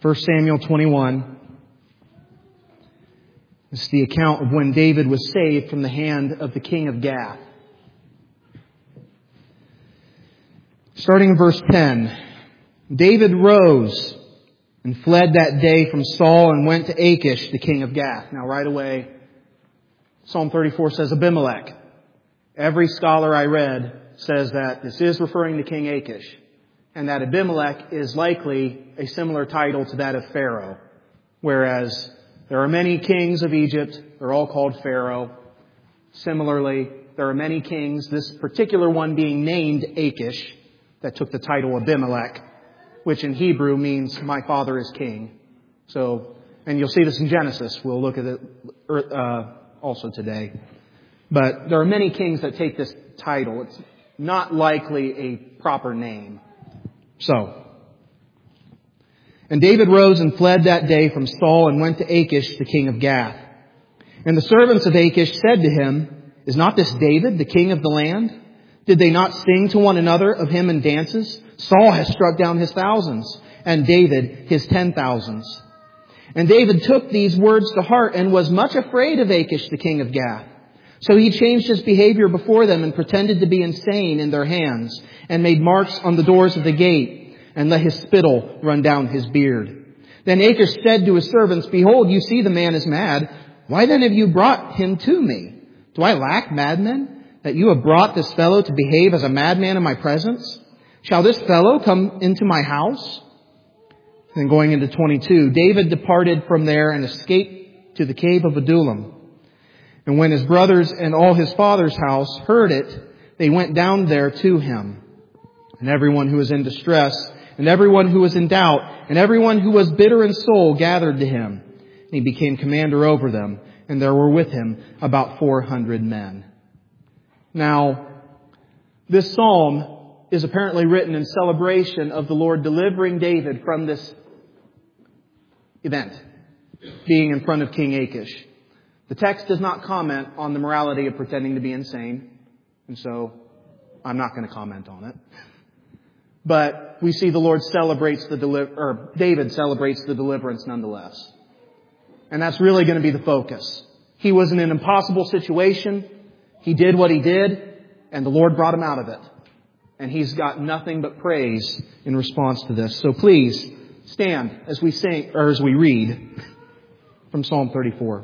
1 Samuel 21 is the account of when David was saved from the hand of the king of Gath. Starting in verse 10, David rose and fled that day from Saul and went to Achish, the king of Gath. Now right away, Psalm 34 says Abimelech. Every scholar I read says that this is referring to King Achish, and that Abimelech is likely a similar title to that of Pharaoh. Whereas there are many kings of Egypt, they're all called Pharaoh. Similarly, there are many kings, this particular one being named Achish, that took the title Abimelech, which in Hebrew means my father is king. So, and you'll see this in Genesis. We'll look at it also today. But there are many kings that take this title. It's not likely a proper name. So, and David rose and fled that day from Saul and went to Achish, the king of Gath. And the servants of Achish said to him, "Is not this David, the king of the land? Did they not sing to one another of him in dances? Saul has struck down his thousands, and David his 10,000s. And David took these words to heart and was much afraid of Achish, the king of Gath. So he changed his behavior before them and pretended to be insane in their hands, and made marks on the doors of the gate, and let his spittle run down his beard. Then Achish said to his servants, 'Behold, you see the man is mad. Why then have you brought him to me? Do I lack madmen, that you have brought this fellow to behave as a madman in my presence? Shall this fellow come into my house?' Then going into 22, David departed from there and escaped to the cave of Adullam. And when his brothers and all his father's house heard it, they went down there to him. And everyone who was in distress, and everyone who was in doubt, and everyone who was bitter in soul gathered to him. And he became commander over them, and there were with him about 400 men." Now, this psalm is apparently written in celebration of the Lord delivering David from this event, being in front of King Achish. The text does not comment on the morality of pretending to be insane, and so I'm not going to comment on it. But we see the Lord celebrates David celebrates the deliverance nonetheless. And that's really going to be the focus. He was in an impossible situation. He did what he did, and the Lord brought him out of it. And he's got nothing but praise in response to this. So please stand as we sing, or as we read from Psalm 34.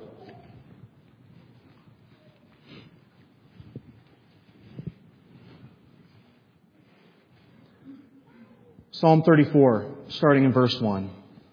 Psalm 34, starting in verse 1.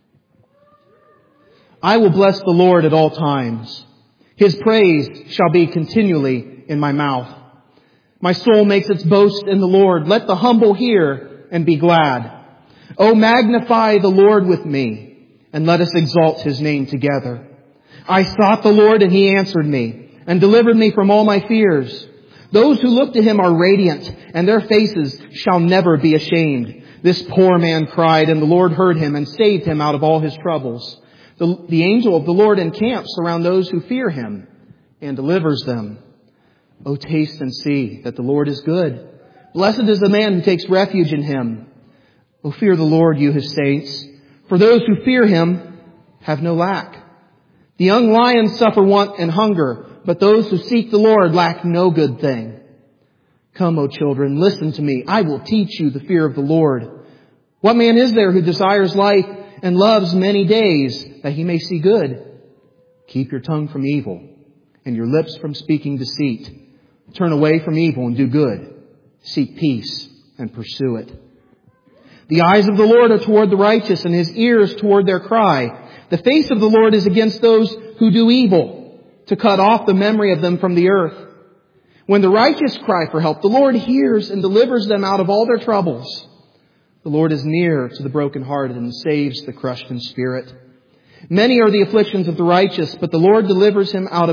"I will bless the Lord at all times. His praise shall be continually in my mouth. My soul makes its boast in the Lord. Let the humble hear and be glad. Oh, magnify the Lord with me, and let us exalt his name together. I sought the Lord, and he answered me, and delivered me from all my fears. Those who look to him are radiant, and their faces shall never be ashamed. This poor man cried, and the Lord heard him and saved him out of all his troubles. The angel of the Lord encamps around those who fear him and delivers them. Oh, taste and see that the Lord is good. Blessed is the man who takes refuge in him. Oh, fear the Lord, you his saints, for those who fear him have no lack. The young lions suffer want and hunger, but those who seek the Lord lack no good thing. Come, O children, listen to me. I will teach you the fear of the Lord. What man is there who desires life and loves many days that he may see good? Keep your tongue from evil and your lips from speaking deceit. Turn away from evil and do good. Seek peace and pursue it. The eyes of the Lord are toward the righteous, and his ears toward their cry. The face of the Lord is against those who do evil, to cut off the memory of them from the earth. When the righteous cry for help, the Lord hears and delivers them out of all their troubles. The Lord is near to the brokenhearted and saves the crushed in spirit. Many are the afflictions of the righteous, but the Lord delivers him out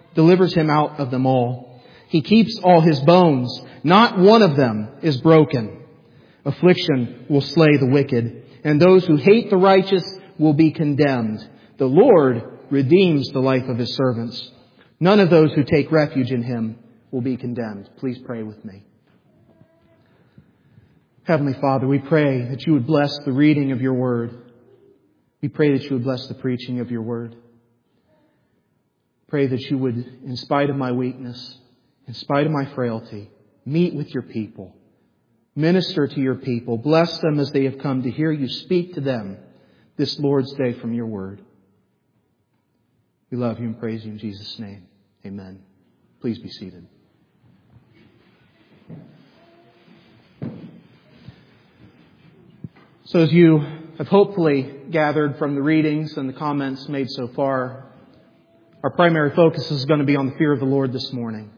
of them all. He keeps all his bones. Not one of them is broken. Affliction will slay the wicked, and those who hate the righteous will be condemned. The Lord redeems the life of his servants. None of those who take refuge in him will be condemned. Please pray with me. Heavenly Father, we pray that you would bless the reading of your word. We pray that you would bless the preaching of your word. Pray that you would, in spite of my weakness, in spite of my frailty, meet with your people. Minister to your people. Bless them as they have come to hear you. Speak to them this Lord's Day from your word. We love you and praise you in Jesus' name. Amen. Please be seated. So as you have hopefully gathered from the readings and the comments made so far, our primary focus is going to be on the fear of the Lord this morning.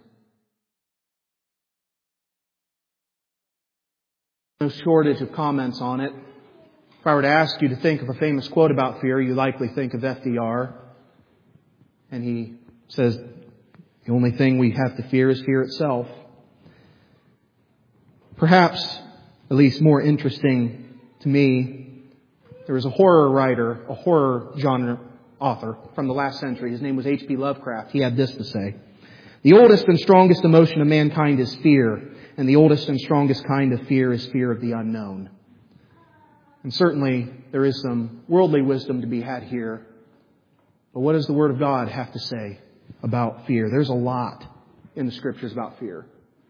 No shortage of comments on it. If I were to ask you to think of a famous quote about fear, you likely think of FDR. And he says, the only thing we have to fear is fear itself. Perhaps, at least more interesting to me, there was a horror writer, a horror genre author from the last century. His name was H.P. Lovecraft. He had this to say: the oldest and strongest emotion of mankind is fear, and the oldest and strongest kind of fear is fear of the unknown. And certainly there is some worldly wisdom to be had here. But what does the Word of God have to say about fear? There's a lot in the Scriptures about fear.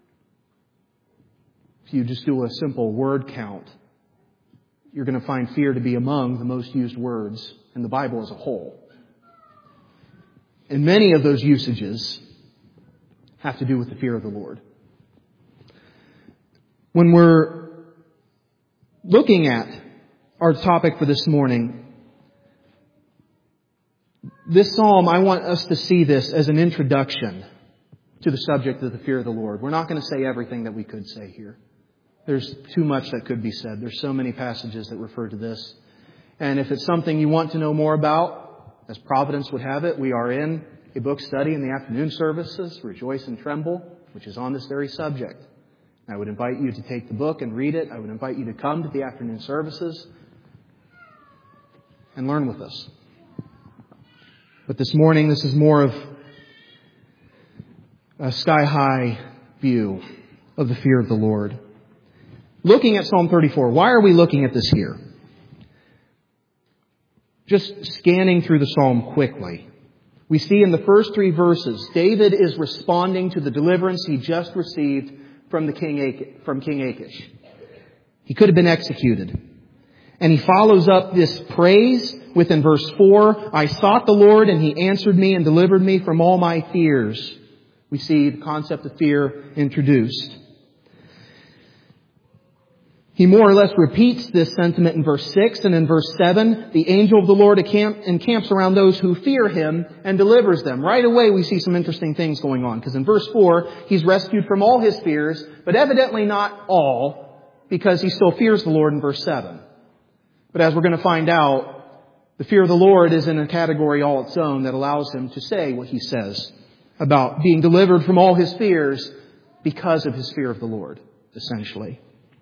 If you just do a simple word count, you're going to find fear to be among the most used words in the Bible as a whole. And many of those usages have to do with the fear of the Lord. When we're looking at our topic for this morning, this psalm, I want us to see this as an introduction to the subject of the fear of the Lord. We're not going to say everything that we could say here. There's too much that could be said. There's so many passages that refer to this. And if it's something you want to know more about, as Providence would have it, we are in a book study in the afternoon services, Rejoice and Tremble, which is on this very subject. I would invite you to take the book and read it. I would invite you to come to the afternoon services and learn with us. But this morning, this is more of a sky-high view of the fear of the Lord. Looking at Psalm 34, why are we looking at this here? Just scanning through the psalm quickly, we see in the first 3 verses, David is responding to the deliverance he just received from King Achish. He could have been executed. And he follows up this praise within verse 4, I sought the Lord and He answered me and delivered me from all my fears. We see the concept of fear introduced. He more or less repeats this sentiment in verse 6, and in verse 7, the angel of the Lord encamps around those who fear Him and delivers them. Right away we see some interesting things going on, because in verse 4, he's rescued from all his fears, but evidently not all, because he still fears the Lord in verse 7. But as we're going to find out, the fear of the Lord is in a category all its own that allows him to say what he says about being delivered from all his fears because of his fear of the Lord, essentially.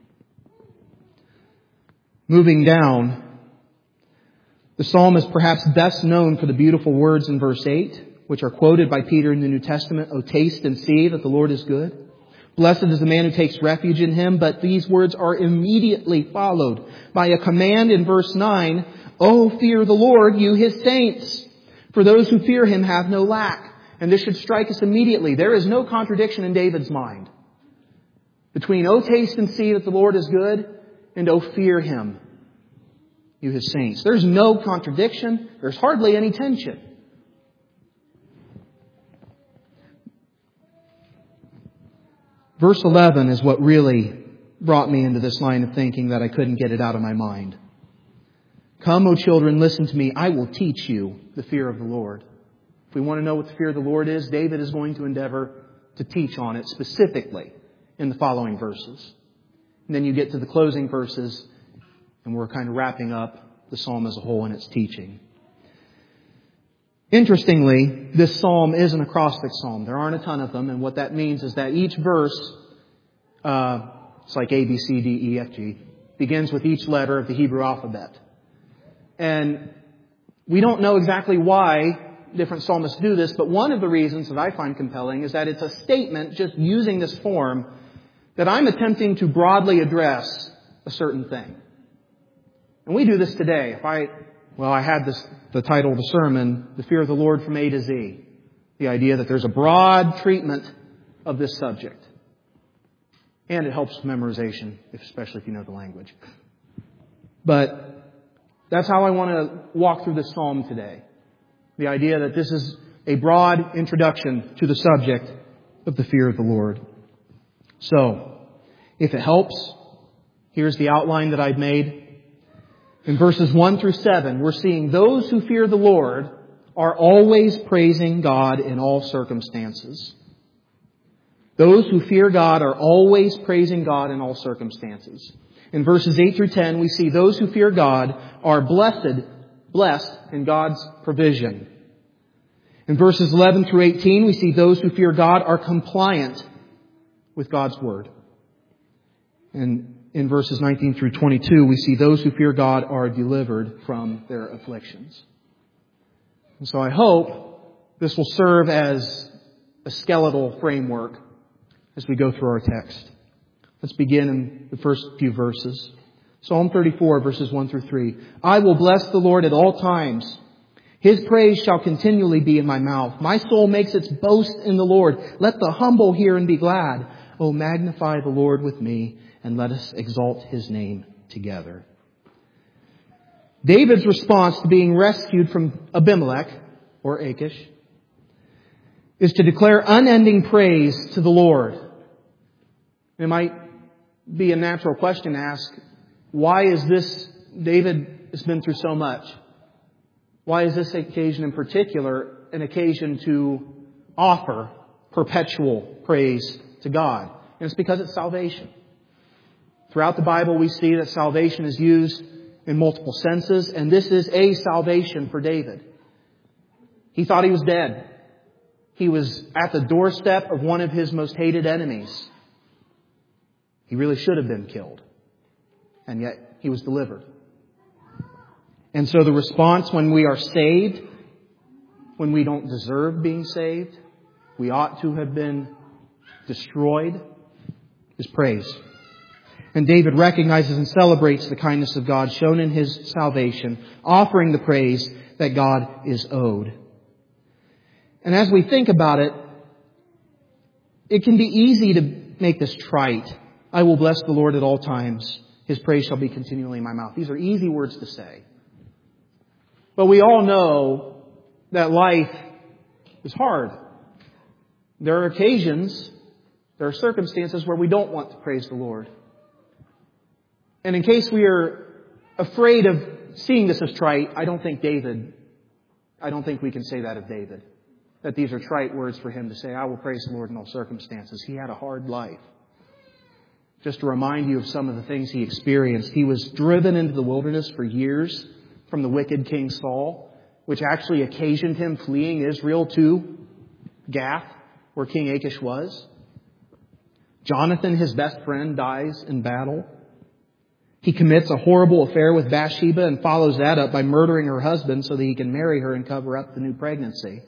Moving down, the psalm is perhaps best known for the beautiful words in verse 8, which are quoted by Peter in the New Testament, O taste and see that the Lord is good. Blessed is the man who takes refuge in Him. But these words are immediately followed by a command in verse 9, O fear the Lord, you His saints. For those who fear Him have no lack. And this should strike us immediately. There is no contradiction in David's mind between, O taste and see that the Lord is good, and O fear Him, you His saints. There's no contradiction. There's hardly any tension. Verse 11 is what really brought me into this line of thinking that I couldn't get it out of my mind. Come, O children, listen to me. I will teach you the fear of the Lord. If we want to know what the fear of the Lord is, David is going to endeavor to teach on it specifically in the following verses. And then you get to the closing verses, and we're kind of wrapping up the psalm as a whole in its teaching. Interestingly, this psalm is an acrostic psalm. There aren't a ton of them, and what that means is that each verse, it's like A, B, C, D, E, F, G, begins with each letter of the Hebrew alphabet. And we don't know exactly why different psalmists do this, but one of the reasons that I find compelling is that it's a statement, just using this form, that I'm attempting to broadly address a certain thing. And we do this today. If I Well, I had the title of the sermon, The Fear of the Lord from A to Z. The idea that there's a broad treatment of this subject. And it helps memorization, especially if you know the language. But that's how I want to walk through this psalm today. The idea that this is a broad introduction to the subject of the fear of the Lord. So, if it helps, here's the outline that I've made. In verses 1 through 7, we're seeing those who fear the Lord are always praising God in all circumstances. Those who fear God are always praising God in all circumstances. In verses 8 through 10, we see those who fear God are blessed in God's provision. In verses 11 through 18, we see those who fear God are compliant with God's Word. And in verses 19 through 22, we see those who fear God are delivered from their afflictions. And so I hope this will serve as a skeletal framework as we go through our text. Let's begin in the first few verses. Psalm 34, verses 1 through 3. I will bless the Lord at all times. His praise shall continually be in my mouth. My soul makes its boast in the Lord. Let the humble hear and be glad. Oh, magnify the Lord with me, and let us exalt His name together. David's response to being rescued from Abimelech, or Achish, is to declare unending praise to the Lord. It might be a natural question to ask, why is this, David has been through so much? Why is this occasion in particular an occasion to offer perpetual praise to God? And it's because it's salvation. Throughout the Bible, we see that salvation is used in multiple senses, and this is a salvation for David. He thought he was dead. He was at the doorstep of one of his most hated enemies. He really should have been killed. And yet, he was delivered. And so the response when we are saved, when we don't deserve being saved, we ought to have been destroyed, is praise. And David recognizes and celebrates the kindness of God shown in his salvation, offering the praise that God is owed. And as we think about it, it can be easy to make this trite. I will bless the Lord at all times. His praise shall be continually in my mouth. These are easy words to say. But we all know that life is hard. There are occasions, there are circumstances where we don't want to praise the Lord. And in case we are afraid of seeing this as trite, I don't think we can say that of David. That these are trite words for him to say, I will praise the Lord in all circumstances. He had a hard life. Just to remind you of some of the things he experienced. He was driven into the wilderness for years from the wicked King Saul, which actually occasioned him fleeing Israel to Gath, where King Achish was. Jonathan, his best friend, dies in battle. He commits a horrible affair with Bathsheba and follows that up by murdering her husband so that he can marry her and cover up the new pregnancy.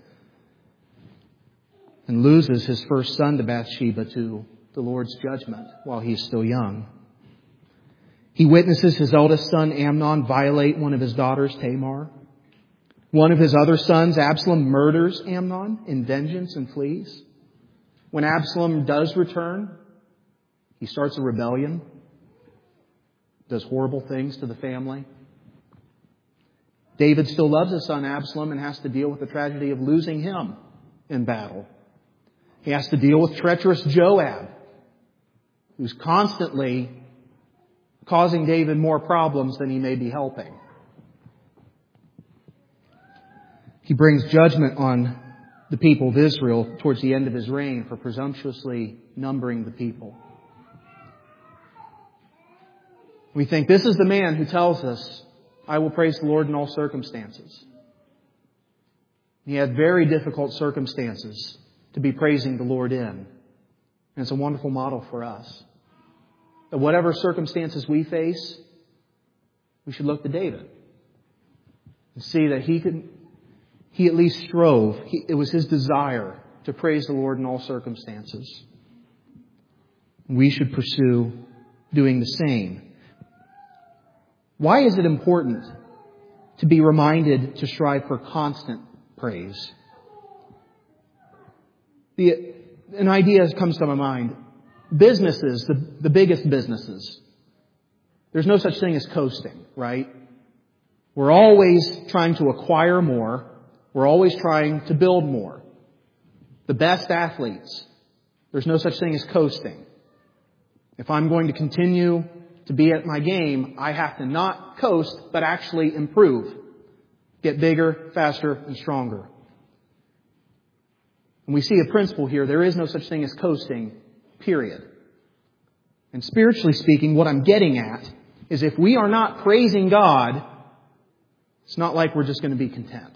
And loses his first son to Bathsheba to the Lord's judgment while he's still young. He witnesses his eldest son Amnon violate one of his daughters, Tamar. One of his other sons, Absalom, murders Amnon in vengeance and flees. When Absalom does return, he starts a rebellion, does horrible things to the family. David still loves his son Absalom and has to deal with the tragedy of losing him in battle. He has to deal with treacherous Joab, who's constantly causing David more problems than he may be helping. He brings judgment on the people of Israel towards the end of his reign for presumptuously numbering the people. We think this is the man who tells us, I will praise the Lord in all circumstances. He had very difficult circumstances to be praising the Lord in. And it's a wonderful model for us. That whatever circumstances we face, we should look to David and see that he at least strove. It was his desire to praise the Lord in all circumstances. We should pursue doing the same. Why is it important to be reminded to strive for constant praise. An idea comes to my mind. Businesses, the biggest businesses, there's no such thing as coasting, right? We're always trying to acquire more. We're always trying to build more. The best athletes, there's no such thing as coasting. If I'm going to continue to be at my game, I have to not coast, but actually improve. Get bigger, faster, and stronger. And we see a principle here. There is no such thing as coasting, period. And spiritually speaking, what I'm getting at is if we are not praising God, it's not like we're just going to be content.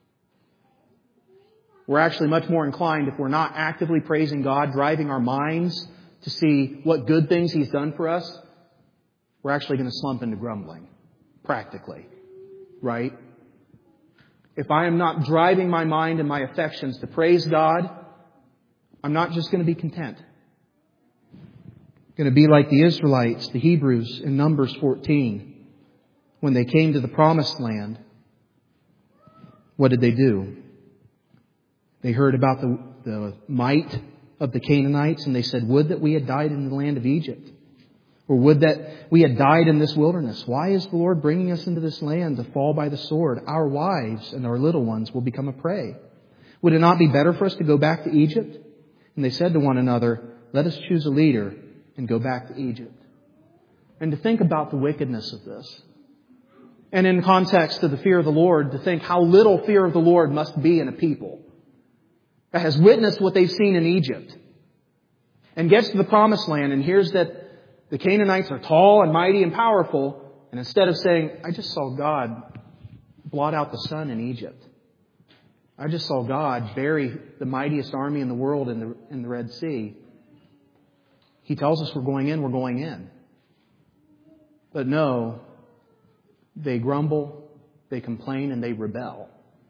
We're actually much more inclined, if we're not actively praising God, driving our minds to see what good things He's done for us, we're actually going to slump into grumbling, practically, right? If I am not driving my mind and my affections to praise God, I'm not just going to be content. I'm going to be like the Israelites, the Hebrews in Numbers 14. When they came to the promised land, what did they do? They heard about the might of the Canaanites, and they said, would that we had died in the land of Egypt. Or would that we had died in this wilderness. Why is the Lord bringing us into this land to fall by the sword? Our wives and our little ones will become a prey. Would it not be better for us to go back to Egypt? And they said to one another, let us choose a leader and go back to Egypt. And to think about the wickedness of this. And in context of the fear of the Lord, to think how little fear of the Lord must be in a people that has witnessed what they've seen in Egypt and gets to the promised land and hears that the Canaanites are tall and mighty and powerful, and instead of saying, I just saw God blot out the sun in Egypt. I just saw God bury the mightiest army in the world in the Red Sea. He tells us we're going in, we're going in. But no, they grumble, they complain, and they rebel.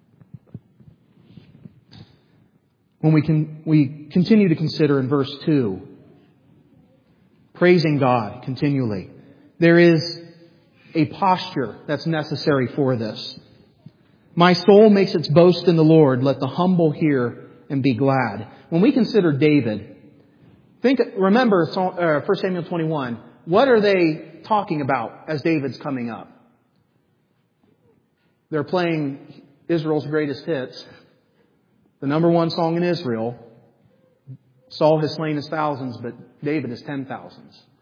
When we continue to consider in verse 2, praising God continually, there is a posture that's necessary for this. My soul makes its boast in the Lord. Let the humble hear and be glad. When we consider David, remember 1 Samuel 21. What are they talking about as David's coming up? They're playing Israel's greatest hits. The number one song in Israel. Saul has slain his thousands, but David has 10,000s.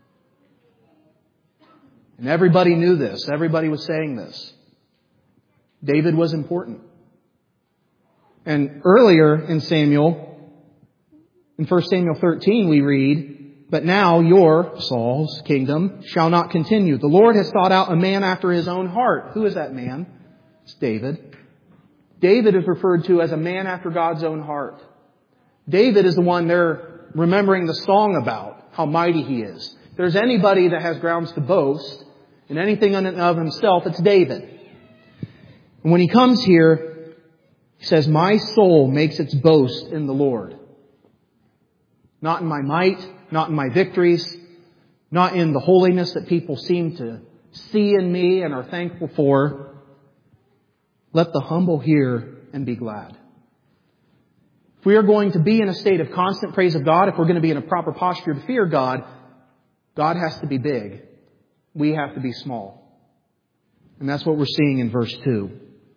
And everybody knew this. Everybody was saying this. David was important. And earlier in Samuel, in 1 Samuel 13, we read, but now your, Saul's, kingdom shall not continue. The Lord has sought out a man after His own heart. Who is that man? It's David. David is referred to as a man after God's own heart. David is the one they're remembering the song about, how mighty he is. If there's anybody that has grounds to boast in anything in and of himself, it's David. And when he comes here, he says, my soul makes its boast in the Lord. Not in my might, not in my victories, not in the holiness that people seem to see in me and are thankful for. Let the humble hear and be glad. If we are going to be in a state of constant praise of God, if we're going to be in a proper posture to fear God, God has to be big. We have to be small. And that's what we're seeing in verse 2.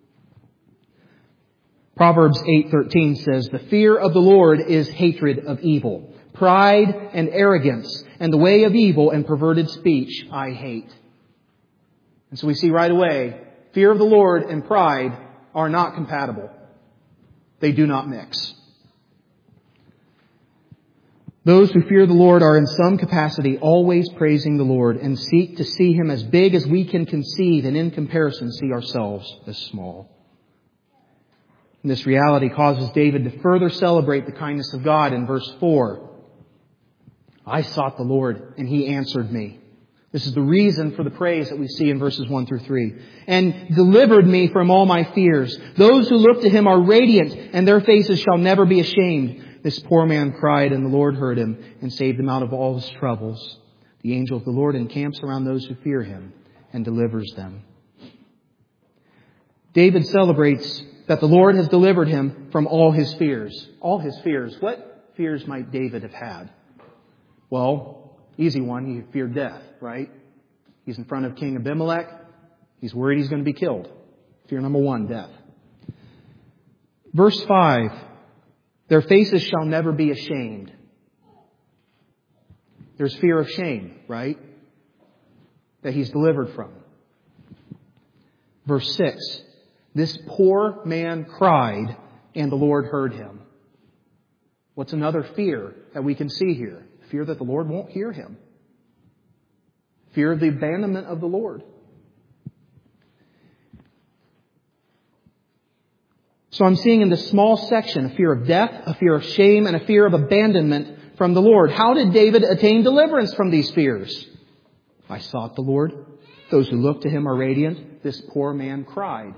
Proverbs 8:13 says, the fear of the Lord is hatred of evil. Pride and arrogance and the way of evil and perverted speech I hate. And so we see right away, fear of the Lord and pride are not compatible. They do not mix. Those who fear the Lord are in some capacity always praising the Lord and seek to see Him as big as we can conceive and in comparison see ourselves as small. And this reality causes David to further celebrate the kindness of God in verse 4. I sought the Lord and He answered me. This is the reason for the praise that we see in verses 1 through 3. And delivered me from all my fears. Those who look to Him are radiant and their faces shall never be ashamed. This poor man cried, and the Lord heard him and saved him out of all his troubles. The angel of the Lord encamps around those who fear Him and delivers them. David celebrates that the Lord has delivered him from all his fears. All his fears. What fears might David have had? Well, easy one. He feared death, right? He's in front of King Abimelech. He's worried he's going to be killed. Fear number one, death. Verse 5, their faces shall never be ashamed. There's fear of shame, right? That he's delivered from. Verse 6, this poor man cried, and the Lord heard him. What's another fear that we can see here? Fear that the Lord won't hear him. Fear of the abandonment of the Lord. So I'm seeing in this small section a fear of death, a fear of shame, and a fear of abandonment from the Lord. How did David attain deliverance from these fears? I sought the Lord. Those who look to him are radiant. This poor man cried.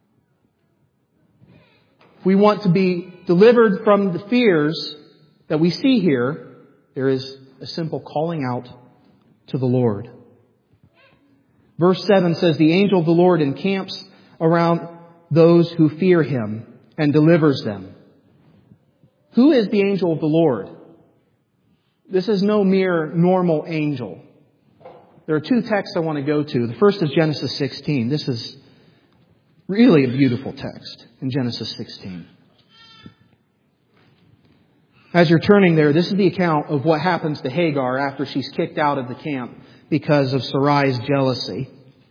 If we want to be delivered from the fears that we see here, there is a simple calling out to the Lord. Verse 7 says, the angel of the Lord encamps around those who fear him and delivers them. Who is the angel of the Lord? This is no mere normal angel. There are two texts I want to go to. The first is Genesis 16. This is really a beautiful text in Genesis 16. As you're turning there, this is the account of what happens to Hagar after she's kicked out of the camp because of Sarai's jealousy.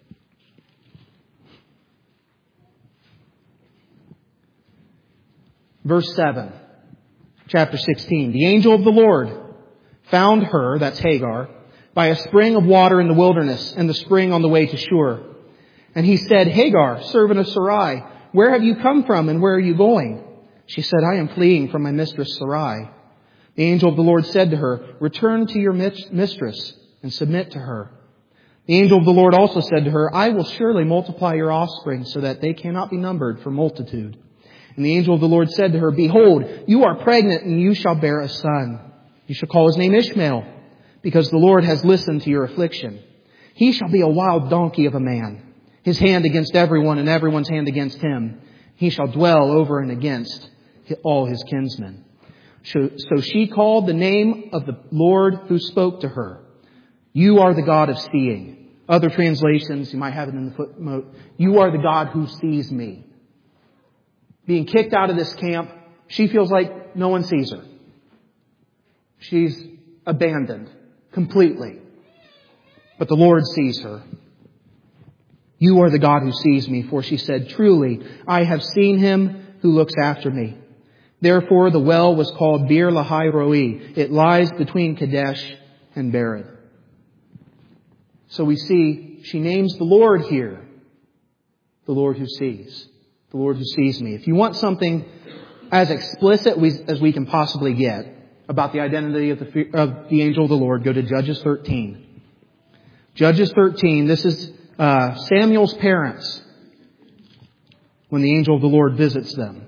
Verse 7, chapter 16. The angel of the Lord found her, that's Hagar, by a spring of water in the wilderness, and the spring on the way to Shur. And he said, Hagar, servant of Sarai, where have you come from and where are you going? She said, I am fleeing from my mistress Sarai. The angel of the Lord said to her, return to your mistress and submit to her. The angel of the Lord also said to her, I will surely multiply your offspring so that they cannot be numbered for multitude. And the angel of the Lord said to her, behold, you are pregnant and you shall bear a son. You shall call his name Ishmael, because the Lord has listened to your affliction. He shall be a wild donkey of a man, his hand against everyone and everyone's hand against him. He shall dwell over and against all his kinsmen. So she called the name of the Lord who spoke to her. You are the God of seeing. Other translations, you might have it in the footnote. You are the God who sees me. Being kicked out of this camp, she feels like no one sees her. She's abandoned completely. But the Lord sees her. You are the God who sees me, for she said, truly, I have seen him who looks after me. Therefore, the well was called Beer Lahai Roi. It lies between Kadesh and Bered. So we see she names the Lord here. The Lord who sees. The Lord who sees me. If you want something as explicit as we can possibly get about the identity of the angel of the Lord, go to Judges 13. Judges 13, this is Samuel's parents when the angel of the Lord visits them.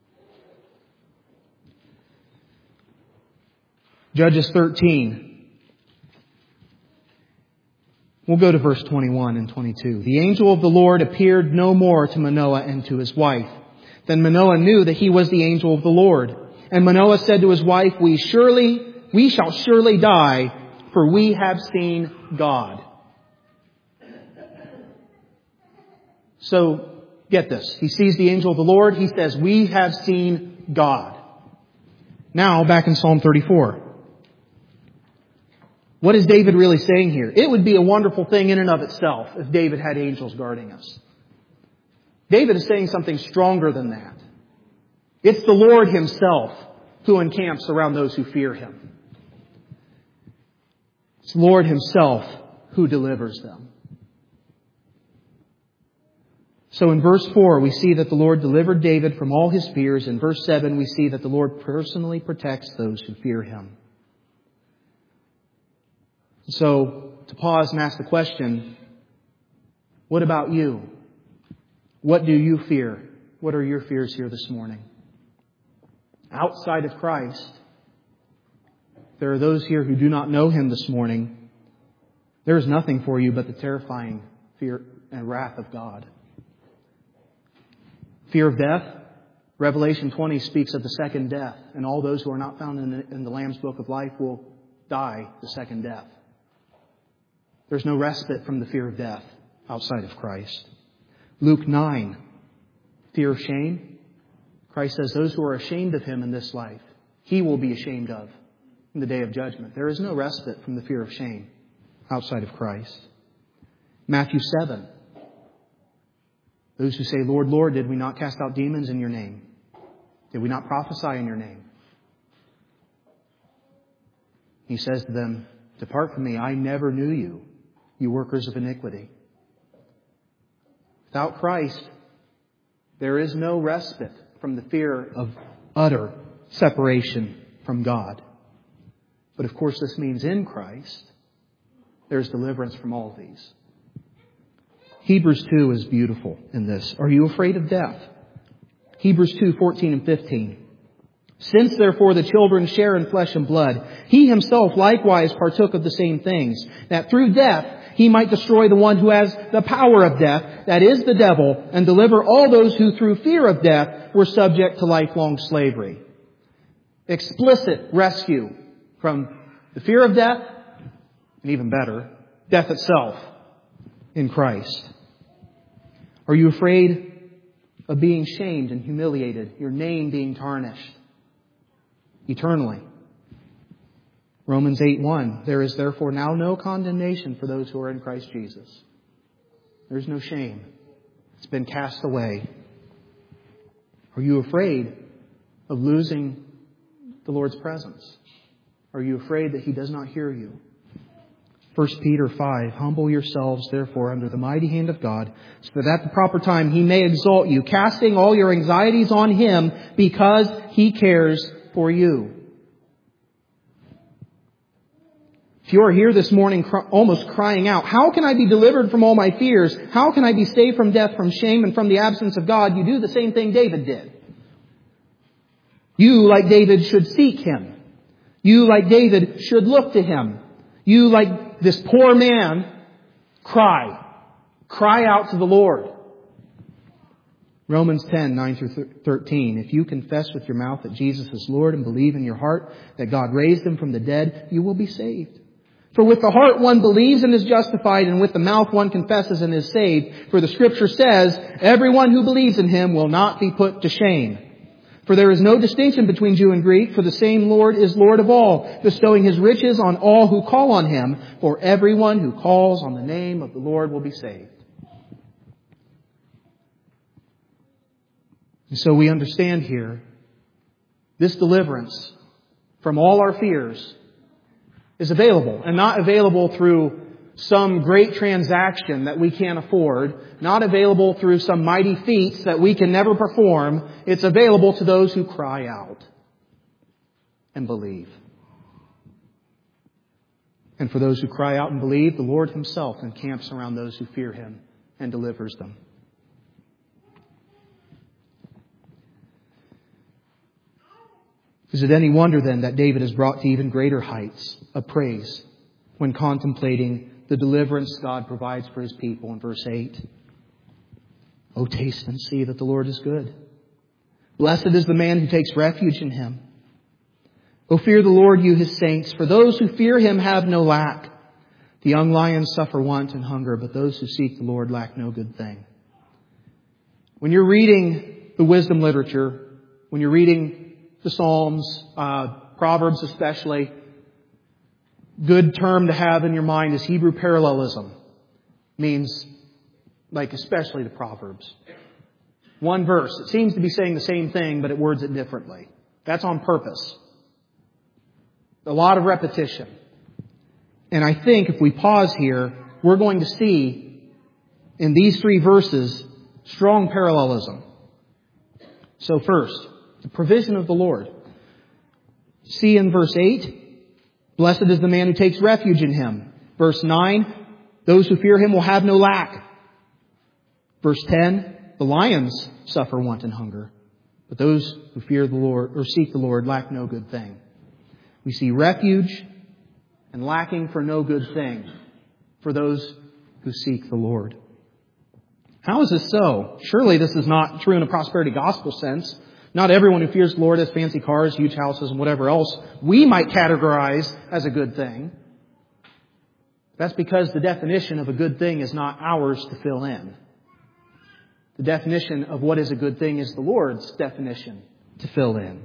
Judges 13. We'll go to verse 21 and 22. The angel of the Lord appeared no more to Manoah and to his wife. Then Manoah knew that he was the angel of the Lord. And Manoah said to his wife, we shall surely die, for we have seen God. So, get this. He sees the angel of the Lord. He says, we have seen God. Now, back in Psalm 34. What is David really saying here? It would be a wonderful thing in and of itself if David had angels guarding us. David is saying something stronger than that. It's the Lord himself who encamps around those who fear him. It's the Lord himself who delivers them. So in verse 4, we see that the Lord delivered David from all his fears. In verse 7, we see that the Lord personally protects those who fear him. So, to pause and ask the question, what about you? What do you fear? What are your fears here this morning? Outside of Christ, there are those here who do not know him this morning. There is nothing for you but the terrifying fear and wrath of God. Fear of death. Revelation 20 speaks of the second death, and all those who are not found in the Lamb's Book of Life will die the second death. There's no respite from the fear of death outside of Christ. Luke 9, fear of shame. Christ says those who are ashamed of Him in this life, He will be ashamed of in the day of judgment. There is no respite from the fear of shame outside of Christ. Matthew 7, those who say, Lord, Lord, did we not cast out demons in Your name? Did we not prophesy in Your name? He says to them, depart from me, I never knew you, you workers of iniquity. Without Christ, there is no respite from the fear of utter separation from God. But of course, this means in Christ, there's deliverance from all these. Hebrews 2 is beautiful in this. Are you afraid of death? Hebrews 2, 14 and 15. Since therefore the children share in flesh and blood, He Himself likewise partook of the same things, that through death He might destroy the one who has the power of death, that is the devil, and deliver all those who through fear of death were subject to lifelong slavery. Explicit rescue from the fear of death, and even better, death itself in Christ. Are you afraid of being shamed and humiliated, your name being tarnished eternally? Romans 8:1, there is therefore now no condemnation for those who are in Christ Jesus. There's no shame. It's been cast away. Are you afraid of losing the Lord's presence? Are you afraid that He does not hear you? 1 Peter 5, humble yourselves therefore under the mighty hand of God, so that at the proper time He may exalt you, casting all your anxieties on Him because He cares for you. If you are here this morning almost crying out, how can I be delivered from all my fears? How can I be saved from death, from shame, and from the absence of God? You do the same thing David did. You, like David, should seek Him. You, like David, should look to Him. You, like this poor man, cry. Cry out to the Lord. Romans 10, 9 through 13. If you confess with your mouth that Jesus is Lord and believe in your heart that God raised Him from the dead, you will be saved. For with the heart one believes and is justified, and with the mouth one confesses and is saved. For the Scripture says, everyone who believes in Him will not be put to shame. For there is no distinction between Jew and Greek, for the same Lord is Lord of all, bestowing His riches on all who call on Him. For everyone who calls on the name of the Lord will be saved. And so we understand here, this deliverance from all our fears is available, and not available through some great transaction that we can't afford, not available through some mighty feats that we can never perform. It's available to those who cry out and believe. And for those who cry out and believe, the Lord Himself encamps around those who fear Him and delivers them. Is it any wonder then that David is brought to even greater heights of praise when contemplating the deliverance God provides for His people in verse 8? Oh, taste and see that the Lord is good. Blessed is the man who takes refuge in Him. Oh, fear the Lord, you His saints, for those who fear Him have no lack. The young lions suffer want and hunger, but those who seek the Lord lack no good thing. When you're reading the wisdom literature, when you're reading the Psalms, Proverbs especially, good term to have in your mind is Hebrew parallelism. Means, like especially the Proverbs. One verse. It seems to be saying the same thing, but it words it differently. That's on purpose. A lot of repetition. And I think if we pause here, we're going to see in these three verses strong parallelism. So first, the provision of the Lord. See in verse 8, blessed is the man who takes refuge in Him. Verse 9, those who fear Him will have no lack. Verse 10, the lions suffer want and hunger, but those who fear the Lord or seek the Lord lack no good thing. We see refuge and lacking for no good thing for those who seek the Lord. How is this so? Surely this is not true in a prosperity gospel sense. Not everyone who fears the Lord has fancy cars, huge houses, and whatever else we might categorize as a good thing. That's because the definition of a good thing is not ours to fill in. The definition of what is a good thing is the Lord's definition to fill in.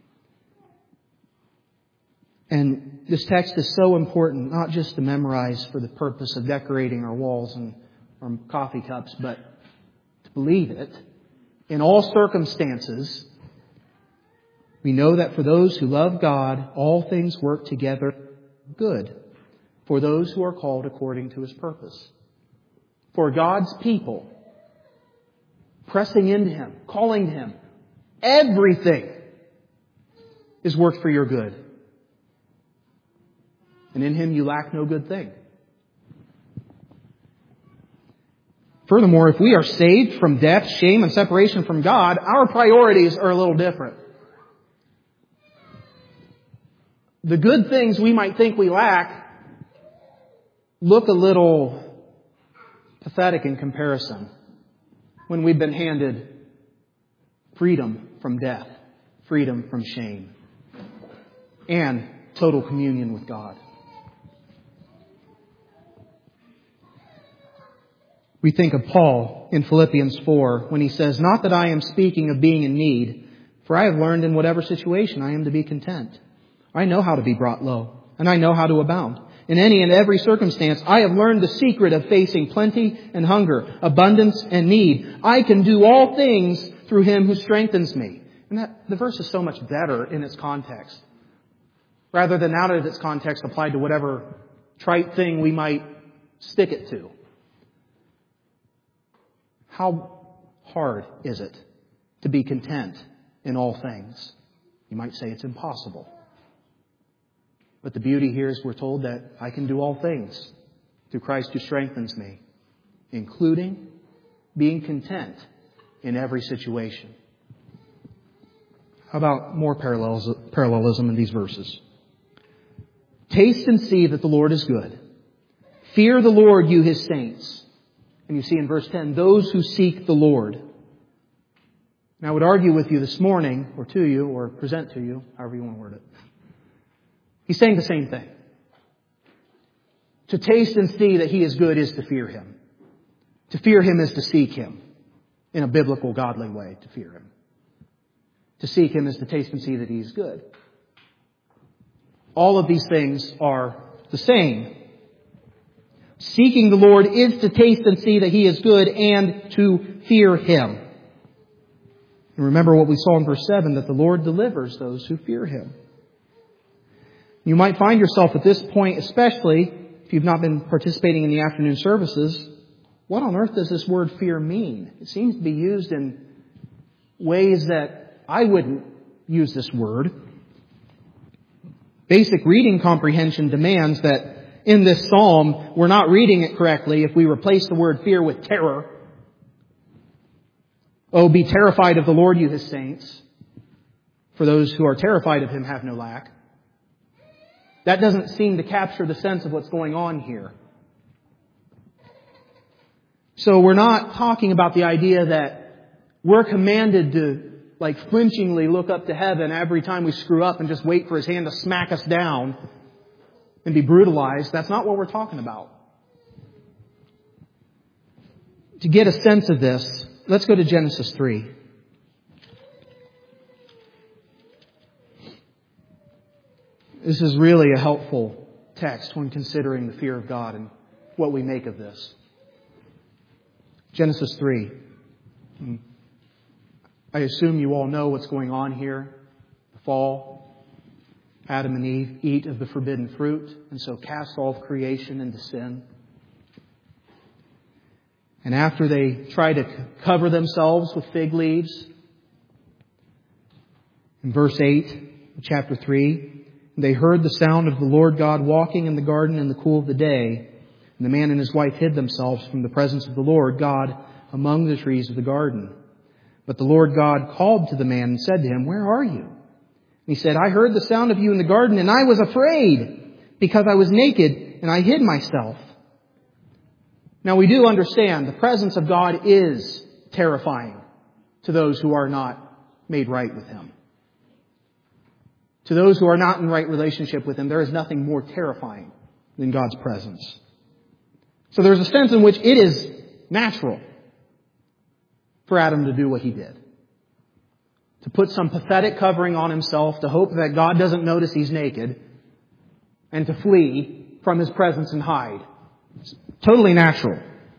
And this text is so important, not just to memorize for the purpose of decorating our walls and our coffee cups, but to believe it. In all circumstances, we know that for those who love God, all things work together good for those who are called according to His purpose. For God's people, pressing into Him, calling to Him, everything is worked for your good. And in Him you lack no good thing. Furthermore, if we are saved from death, shame, and separation from God, our priorities are a little different. The good things we might think we lack look a little pathetic in comparison when we've been handed freedom from death, freedom from shame, and total communion with God. We think of Paul in Philippians 4 when he says, "Not that I am speaking of being in need, for I have learned in whatever situation I am to be content. I know how to be brought low, and I know how to abound. In any and every circumstance, I have learned the secret of facing plenty and hunger, abundance and need. I can do all things through Him who strengthens me." And the verse is so much better in its context, rather than out of its context applied to whatever trite thing we might stick it to. How hard is it to be content in all things? You might say it's impossible. But the beauty here is we're told that I can do all things through Christ who strengthens me, including being content in every situation. How about more parallelism in these verses? Taste and see that the Lord is good. Fear the Lord, you His saints. And you see in verse 10, those who seek the Lord. And I would argue with you this morning, or to you, or present to you, however you want to word it. He's saying the same thing. To taste and see that He is good is to fear Him. To fear Him is to seek Him in a biblical, godly way, to fear Him. To seek Him is to taste and see that He is good. All of these things are the same. Seeking the Lord is to taste and see that He is good and to fear Him. And remember what we saw in verse 7, that the Lord delivers those who fear Him. You might find yourself at this point, especially if you've not been participating in the afternoon services, what on earth does this word fear mean? It seems to be used in ways that I wouldn't use this word. Basic reading comprehension demands that in this psalm, we're not reading it correctly if we replace the word fear with terror. Oh, be terrified of the Lord, you His saints. For those who are terrified of Him have no lack. That doesn't seem to capture the sense of what's going on here. So we're not talking about the idea that we're commanded to, flinchingly look up to heaven every time we screw up and just wait for His hand to smack us down and be brutalized. That's not what we're talking about. To get a sense of this, let's go to Genesis 3. This is really a helpful text when considering the fear of God and what we make of this. Genesis 3. I assume you all know what's going on here. The fall. Adam and Eve eat of the forbidden fruit and so cast all of creation into sin. And after they try to cover themselves with fig leaves, in verse 8 of chapter 3, they heard the sound of the Lord God walking in the garden in the cool of the day. And the man and his wife hid themselves from the presence of the Lord God among the trees of the garden. But the Lord God called to the man and said to him, "Where are you?" And he said, "I heard the sound of you in the garden, and I was afraid, because I was naked, and I hid myself." Now we do understand the presence of God is terrifying to those who are not made right with Him. To those who are not in right relationship with Him, there is nothing more terrifying than God's presence. So there's a sense in which it is natural for Adam to do what he did. To put some pathetic covering on himself, to hope that God doesn't notice he's naked, and to flee from His presence and hide. It's totally natural.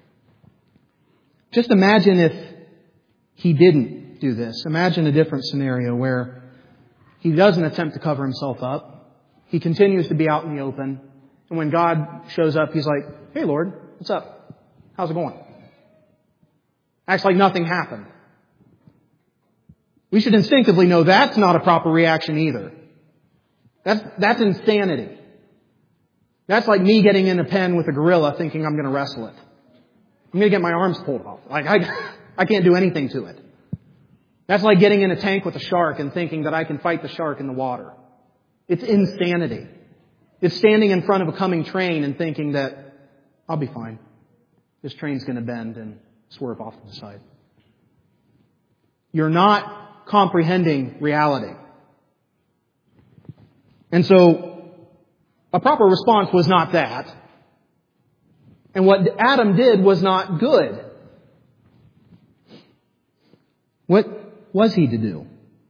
Just imagine if he didn't do this. Imagine a different scenario where he doesn't attempt to cover himself up. He continues to be out in the open. And when God shows up, He's like, "Hey Lord, what's up? How's it going?" Acts like nothing happened. We should instinctively know that's not a proper reaction either. That's insanity. That's like me getting in a pen with a gorilla thinking I'm going to wrestle it. I'm going to get my arms pulled off. Like I can't do anything to it. That's like getting in a tank with a shark and thinking that I can fight the shark in the water. It's insanity. It's standing in front of a coming train and thinking that I'll be fine. This train's going to bend and swerve off to the side. You're not comprehending reality. And so, a proper response was not that. And what Adam did was not good. What was he to do?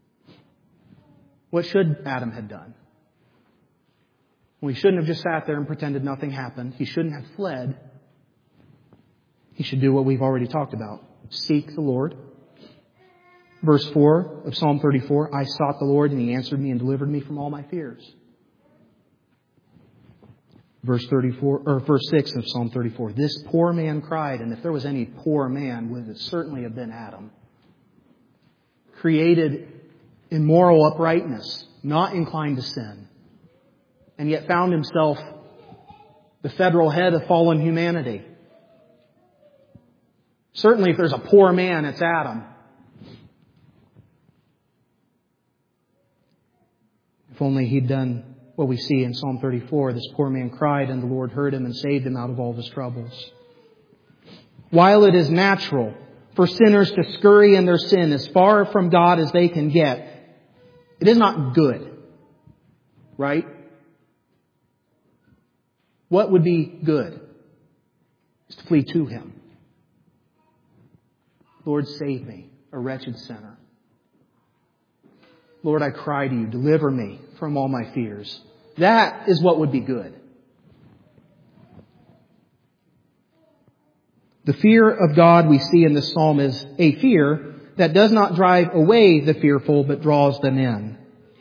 What should Adam have done? Well, he shouldn't have just sat there and pretended nothing happened. He shouldn't have fled. He should do what we've already talked about. Seek the Lord. Verse 4 of Psalm 34, I sought the Lord and He answered me and delivered me from all my fears. Verse 6 of Psalm 34, this poor man cried, and if there was any poor man, would it certainly have been Adam. Created in moral uprightness, not inclined to sin, and yet found himself the federal head of fallen humanity. Certainly if there's a poor man, it's Adam. If only he'd done what we see in Psalm 34. This poor man cried and the Lord heard him and saved him out of all of his troubles. While it is natural for sinners to scurry in their sin as far from God as they can get, it is not good. Right? What would be good? Is to flee to Him. Lord, save me, a wretched sinner. Lord, I cry to You, deliver me from all my fears. That is what would be good. The fear of God we see in this psalm is a fear that does not drive away the fearful, but draws them in.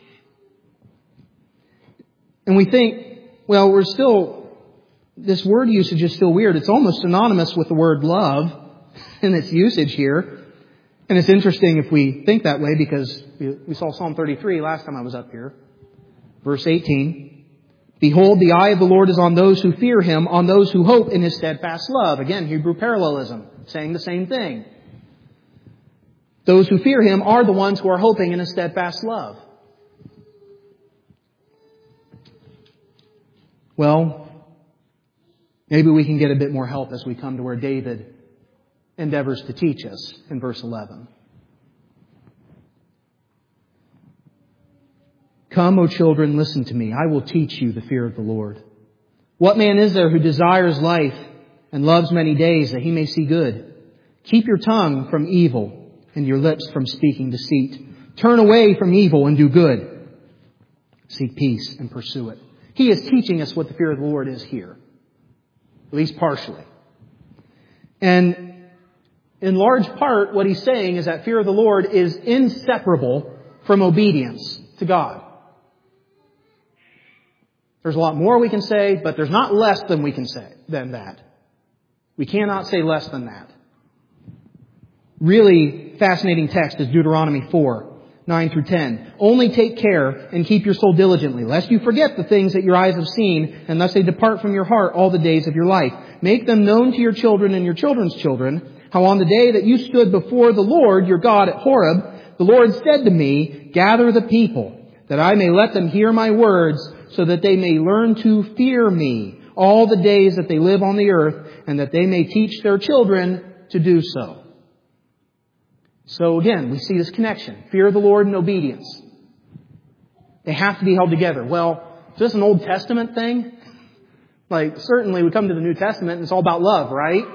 And we think, well, this word usage is still weird. It's almost synonymous with the word love in its usage here. And it's interesting if we think that way because we saw Psalm 33 last time I was up here. Verse 18. Behold, the eye of the Lord is on those who fear Him, on those who hope in His steadfast love. Again, Hebrew parallelism, saying the same thing. Those who fear Him are the ones who are hoping in His steadfast love. Well, maybe we can get a bit more help as we come to where David endeavors to teach us in verse 11. Come, O children, listen to me. I will teach you the fear of the Lord. What man is there who desires life and loves many days that he may see good? Keep your tongue from evil and your lips from speaking deceit. Turn away from evil and do good. Seek peace and pursue it. He is teaching us what the fear of the Lord is here. At least partially. And in large part, what he's saying is that fear of the Lord is inseparable from obedience to God. There's a lot more we can say, but there's not less than we can say than that. We cannot say less than that. Really fascinating text is Deuteronomy 4, 9 through 10. Only take care and keep your soul diligently, lest you forget the things that your eyes have seen, and lest they depart from your heart all the days of your life. Make them known to your children and your children's children, how on the day that you stood before the Lord your God at Horeb, the Lord said to me, gather the people, that I may let them hear my words, so that they may learn to fear me all the days that they live on the earth, and that they may teach their children to do so. So again, we see this connection. Fear of the Lord and obedience. They have to be held together. Well, is this an Old Testament thing? Like, certainly we come to the New Testament and it's all about love, right?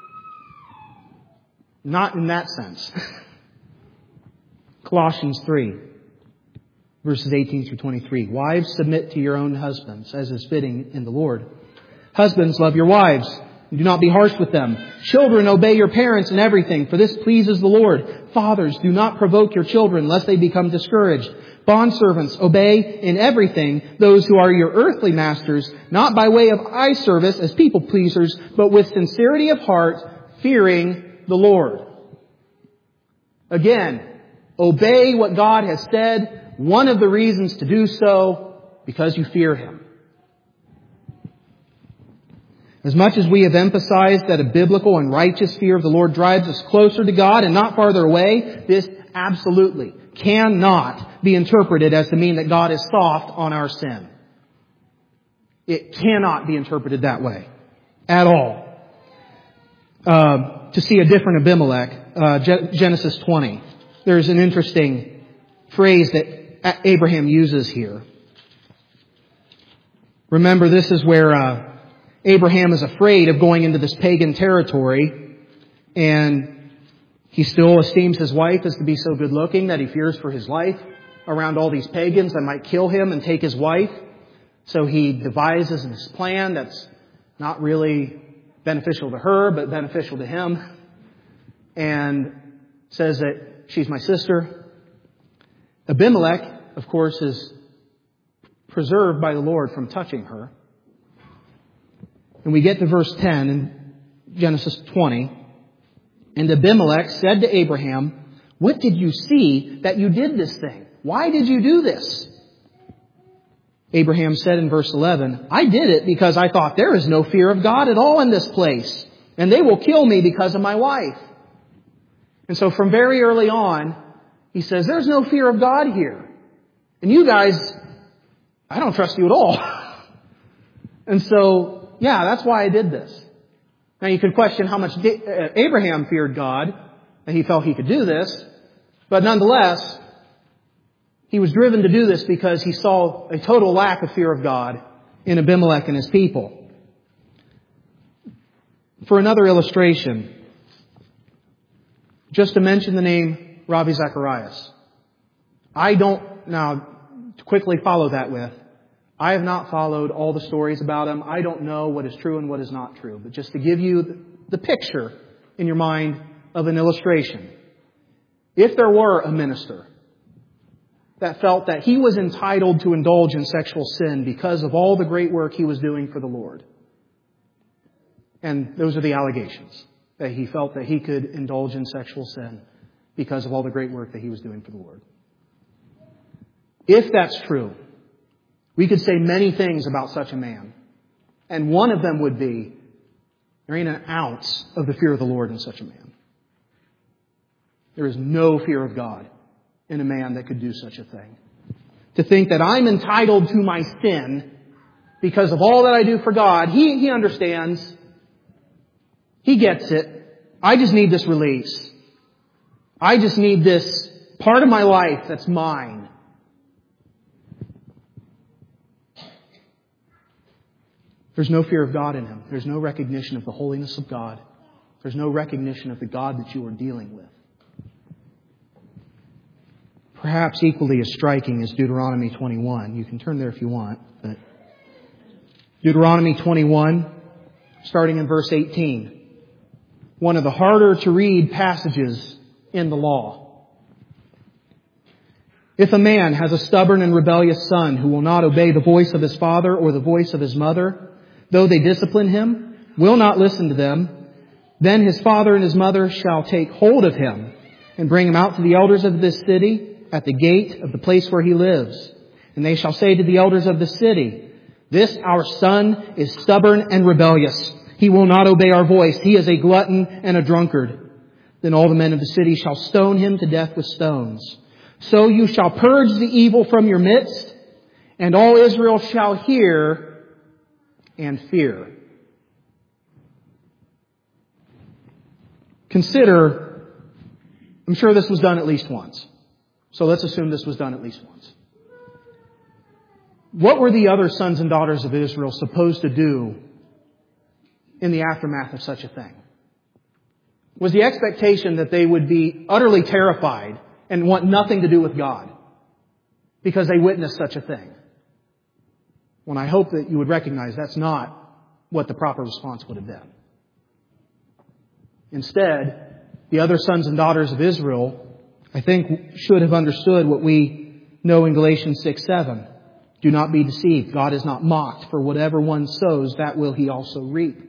Not in that sense. Colossians 3, verses 18 through 23. Wives, submit to your own husbands, as is fitting in the Lord. Husbands, love your wives, and do not be harsh with them. Children, obey your parents in everything, for this pleases the Lord. Fathers, do not provoke your children, lest they become discouraged. Bondservants, obey in everything those who are your earthly masters, not by way of eye service as people pleasers, but with sincerity of heart, fearing the Lord. Again, obey what God has said. One of the reasons to do so, because you fear Him. As much as we have emphasized that a biblical and righteous fear of the Lord drives us closer to God and not farther away, this absolutely cannot be interpreted as to mean that God is soft on our sin. It cannot be interpreted that way at all. To see a different Abimelech, Genesis 20. There's an interesting phrase that Abraham uses here. Remember, this is where Abraham is afraid of going into this pagan territory, and he still esteems his wife as to be so good looking that he fears for his life around all these pagans that might kill him and take his wife. So he devises this plan that's not really beneficial to her, but beneficial to him, and says that she's my sister. Abimelech, of course, is preserved by the Lord from touching her. And we get to verse 10 in Genesis 20. And Abimelech said to Abraham, "What did you see that you did this thing? Why did you do this?" Abraham said in verse 11, "I did it because I thought there is no fear of God at all in this place, and they will kill me because of my wife." And so from very early on, he says, there's no fear of God here. And you guys, I don't trust you at all. And so, yeah, that's why I did this. Now you could question how much Abraham feared God, and he felt he could do this. But nonetheless, he was driven to do this because he saw a total lack of fear of God in Abimelech and his people. For another illustration, just to mention the name Ravi Zacharias. Now, to quickly follow that with, I have not followed all the stories about him. I don't know what is true and what is not true. But just to give you the picture in your mind of an illustration. If there were a minister that felt that he was entitled to indulge in sexual sin because of all the great work he was doing for the Lord, and those are the allegations, that he felt that he could indulge in sexual sin because of all the great work that he was doing for the Lord. If that's true, we could say many things about such a man. And one of them would be, there ain't an ounce of the fear of the Lord in such a man. There is no fear of God in a man that could do such a thing. To think that I'm entitled to my sin because of all that I do for God, he understands. He gets it. I just need this release. I just need this part of my life that's mine. There's no fear of God in him. There's no recognition of the holiness of God. There's no recognition of the God that you are dealing with. Perhaps equally as striking is Deuteronomy 21. You can turn there if you want. But Deuteronomy 21, starting in verse 18. One of the harder to read passages in the law. If a man has a stubborn and rebellious son who will not obey the voice of his father or the voice of his mother, though they discipline him, will not listen to them, then his father and his mother shall take hold of him and bring him out to the elders of this city at the gate of the place where he lives. And they shall say to the elders of the city, "This our son is stubborn and rebellious. He will not obey our voice. He is a glutton and a drunkard." Then all the men of the city shall stone him to death with stones. So you shall purge the evil from your midst, and all Israel shall hear and fear. consider, I'm sure this was done at least once. So let's assume this was done at least once. What were the other sons and daughters of Israel supposed to do in the aftermath of such a thing? Was the expectation that they would be utterly terrified and want nothing to do with God because they witnessed such a thing? Well, I hope that you would recognize that's not what the proper response would have been. Instead, the other sons and daughters of Israel, I think, should have understood what we know in Galatians 6:7. Do not be deceived. God is not mocked. For whatever one sows, that will he also reap.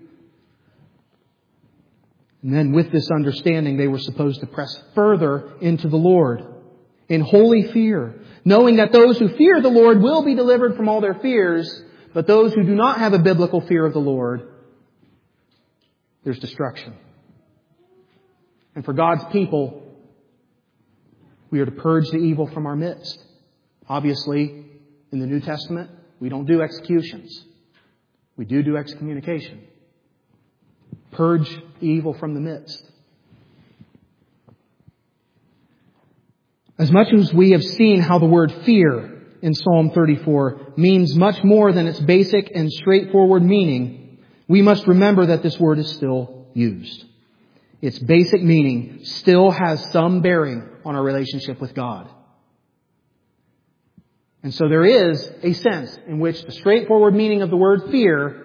And then with this understanding, they were supposed to press further into the Lord in holy fear, knowing that those who fear the Lord will be delivered from all their fears, but those who do not have a biblical fear of the Lord, there's destruction. And for God's people, we are to purge the evil from our midst. Obviously, in the New Testament, we don't do executions. We do excommunication. Purge the evil from the midst. As much as we have seen how the word fear in Psalm 34 means much more than its basic and straightforward meaning, we must remember that this word is still used. Its basic meaning still has some bearing on our relationship with God. And so there is a sense in which the straightforward meaning of the word fear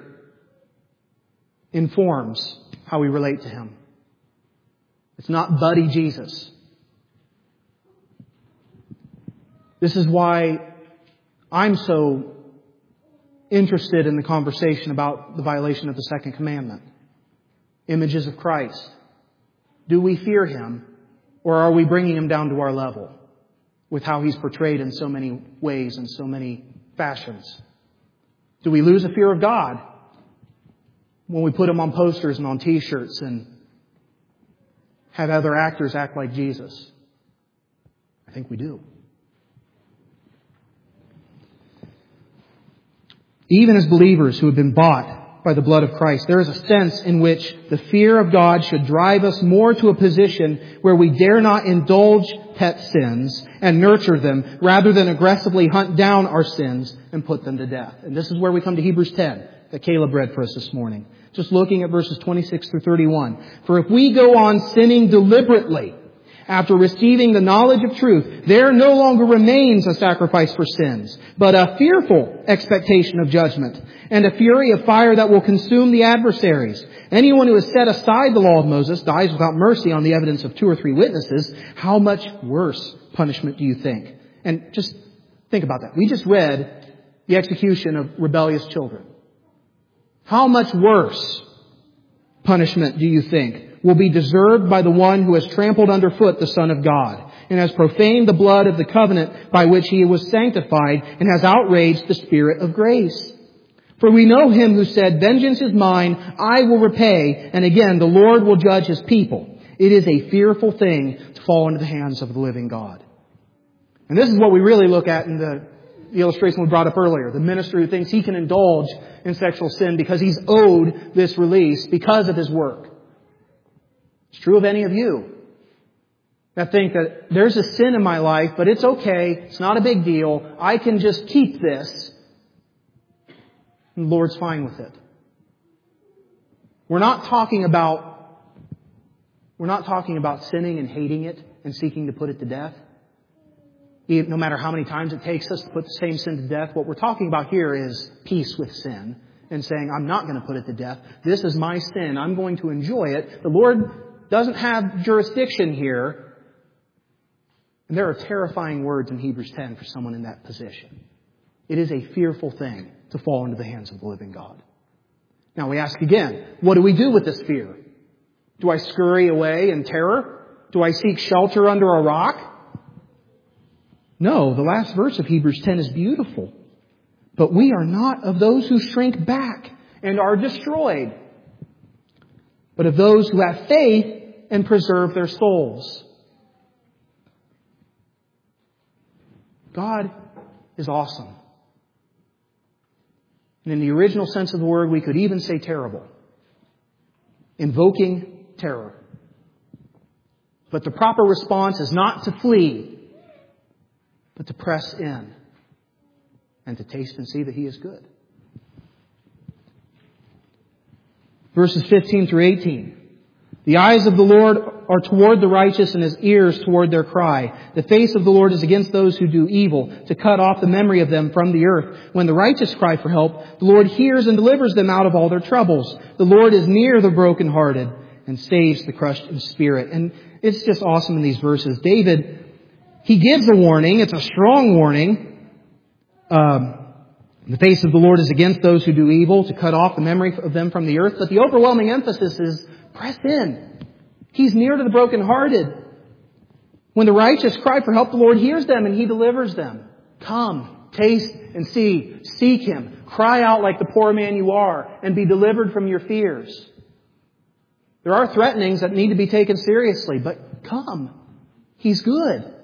informs how we relate to Him. It's not buddy Jesus. This is why I'm so interested in the conversation about the violation of the second commandment. Images of Christ. Do we fear Him, or are we bringing Him down to our level with how He's portrayed in so many ways and so many fashions? Do we lose a fear of God when we put Him on posters and on T-shirts and have other actors act like Jesus? I think we do. Even as believers who have been bought by the blood of Christ, there is a sense in which the fear of God should drive us more to a position where we dare not indulge pet sins and nurture them rather than aggressively hunt down our sins and put them to death. And this is where we come to Hebrews 10 that Caleb read for us this morning. Just looking at verses 26 through 31. For if we go on sinning deliberately after receiving the knowledge of truth, there no longer remains a sacrifice for sins, but a fearful expectation of judgment and a fury of fire that will consume the adversaries. Anyone who has set aside the law of Moses dies without mercy on the evidence of 2 or 3 witnesses. How much worse punishment do you think? And just think about that. We just read the execution of rebellious children. How much worse punishment do you think will be deserved by the one who has trampled underfoot the Son of God and has profaned the blood of the covenant by which He was sanctified and has outraged the Spirit of grace? For we know Him who said, vengeance is mine, I will repay, and again the Lord will judge His people. It is a fearful thing to fall into the hands of the living God. And this is what we really look at in the illustration we brought up earlier. The minister who thinks he can indulge in sexual sin because he's owed this release because of his work. It's true of any of you that think that there's a sin in my life, but it's okay. It's not a big deal. I can just keep this. And the Lord's fine with it. We're not talking about sinning and hating it and seeking to put it to death. No matter how many times it takes us to put the same sin to death, what we're talking about here is peace with sin and saying, I'm not going to put it to death. This is my sin. I'm going to enjoy it. The Lord doesn't have jurisdiction here. And there are terrifying words in Hebrews 10 for someone in that position. It is a fearful thing to fall into the hands of the living God. Now we ask again, what do we do with this fear? Do I scurry away in terror? Do I seek shelter under a rock? No, the last verse of Hebrews 10 is beautiful. But we are not of those who shrink back and are destroyed, but of those who have faith and preserve their souls. God is awesome. And in the original sense of the word, we could even say terrible. Invoking terror. But the proper response is not to flee, but to press in and to taste and see that He is good. Verses 15 through 18. The eyes of the Lord are toward the righteous, and His ears toward their cry. The face of the Lord is against those who do evil, to cut off the memory of them from the earth. When the righteous cry for help, the Lord hears and delivers them out of all their troubles. The Lord is near the brokenhearted and saves the crushed in spirit. And it's just awesome in these verses. David, he gives a warning. It's a strong warning. The face of the Lord is against those who do evil, to cut off the memory of them from the earth. But the overwhelming emphasis is press in. He's near to the brokenhearted. When the righteous cry for help, the Lord hears them and He delivers them. Come, taste and see. Seek Him. Cry out like the poor man you are and be delivered from your fears. There are threatenings that need to be taken seriously, but come. He's good.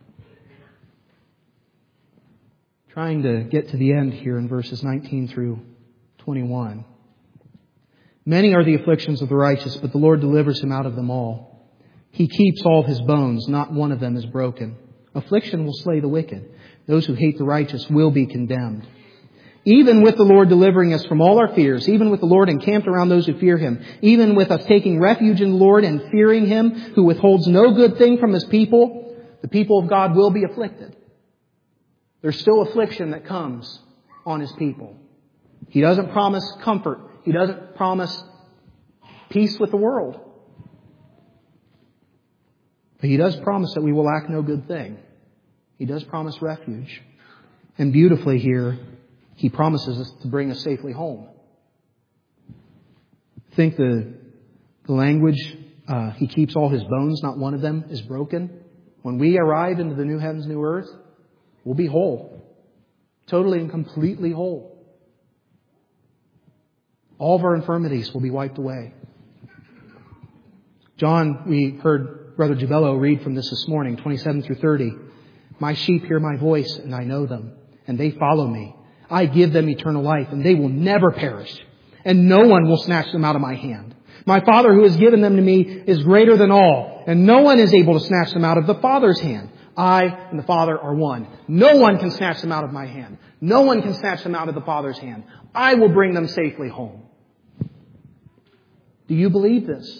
Trying to get to the end here in verses 19 through 21. Many are the afflictions of the righteous, but the Lord delivers him out of them all. He keeps all his bones, not one of them is broken. Affliction will slay the wicked. Those who hate the righteous will be condemned. Even with the Lord delivering us from all our fears, even with the Lord encamped around those who fear Him, even with us taking refuge in the Lord and fearing Him, who withholds no good thing from His people, the people of God will be afflicted. There's still affliction that comes on His people. He doesn't promise comfort. He doesn't promise peace with the world. But He does promise that we will lack no good thing. He does promise refuge. And beautifully here, He promises us to bring us safely home. Think the language, He keeps all His bones, not one of them is broken. When we arrive into the new heavens, new earth, we'll be whole. Totally and completely whole. All of our infirmities will be wiped away. John, we heard Brother Jabello read from this morning, 27 through 30. My sheep hear my voice, and I know them, and they follow me. I give them eternal life, and they will never perish, and no one will snatch them out of my hand. My Father who has given them to me is greater than all, and no one is able to snatch them out of the Father's hand. I and the Father are one. No one can snatch them out of my hand. No one can snatch them out of the Father's hand. I will bring them safely home. Do you believe this?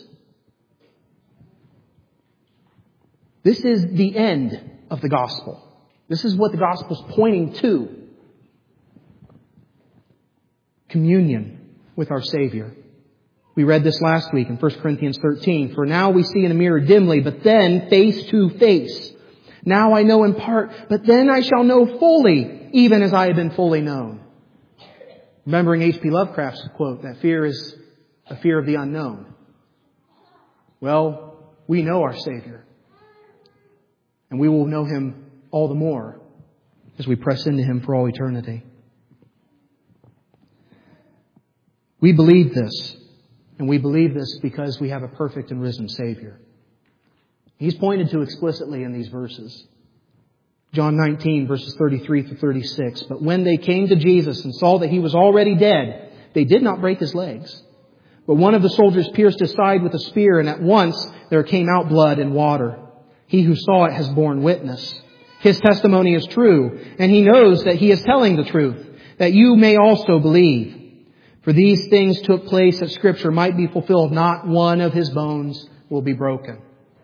This is the end of the gospel. This is what the gospel is pointing to. Communion with our Savior. We read this last week in 1 Corinthians 13. For now we see in a mirror dimly, but then face to face. Now I know in part, but then I shall know fully, even as I have been fully known. Remembering H.P. Lovecraft's quote, that fear is a fear of the unknown. Well, we know our Savior. And we will know Him all the more as we press into Him for all eternity. We believe this. And we believe this because we have a perfect and risen Savior. He's pointed to explicitly in these verses. John 19, verses 33 through 36. But when they came to Jesus and saw that He was already dead, they did not break His legs. But one of the soldiers pierced His side with a spear, and at once there came out blood and water. He who saw it has borne witness. His testimony is true, and he knows that he is telling the truth, that you may also believe. For these things took place that Scripture might be fulfilled. Not one of His bones will be broken.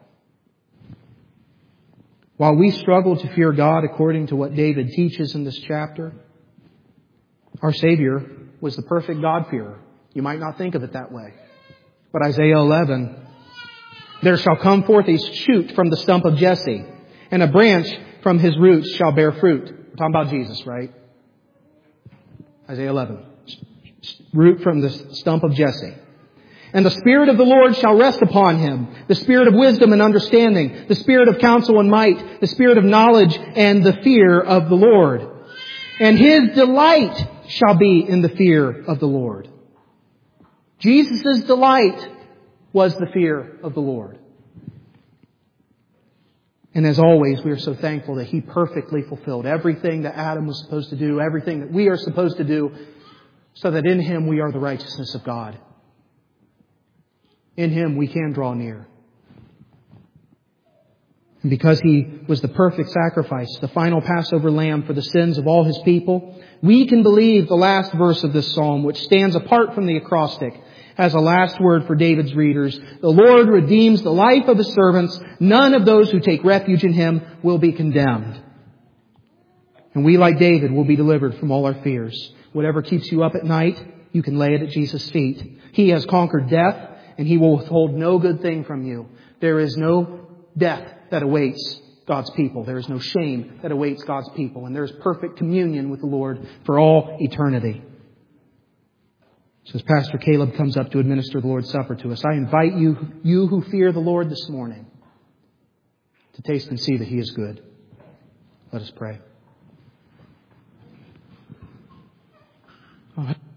While we struggle to fear God according to what David teaches in this chapter, our Savior was the perfect God-fearer. You might not think of it that way. But Isaiah 11, there shall come forth a shoot from the stump of Jesse, and a branch from his roots shall bear fruit. We're talking about Jesus, right? Isaiah 11. Root from the stump of Jesse. And the Spirit of the Lord shall rest upon Him, the Spirit of wisdom and understanding, the Spirit of counsel and might, the Spirit of knowledge and the fear of the Lord. And His delight shall be in the fear of the Lord. Jesus' delight was the fear of the Lord. And as always, we are so thankful that He perfectly fulfilled everything that Adam was supposed to do, everything that we are supposed to do, so that in Him we are the righteousness of God. In Him we can draw near. And because He was the perfect sacrifice, the final Passover lamb for the sins of all His people, we can believe the last verse of this psalm, which stands apart from the acrostic, as a last word for David's readers. The Lord redeems the life of His servants. None of those who take refuge in Him will be condemned. And we, like David, will be delivered from all our fears. Whatever keeps you up at night, you can lay it at Jesus' feet. He has conquered death, and He will withhold no good thing from you. There is no death that awaits God's people. There is no shame that awaits God's people. And there is perfect communion with the Lord for all eternity. So as Pastor Caleb comes up to administer the Lord's Supper to us, I invite you who fear the Lord this morning, to taste and see that He is good. Let us pray.